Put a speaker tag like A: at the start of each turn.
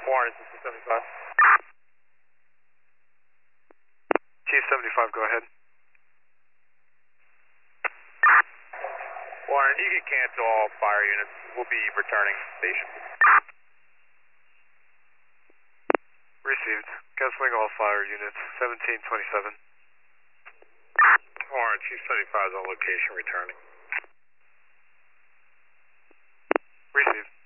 A: Warren, 75.
B: Chief 75, go ahead.
A: Warren, you can cancel all fire units. We'll be returning station.
B: Received. Canceling all fire units. 1727.
A: Warren, Chief 75 is on location returning.
B: Received.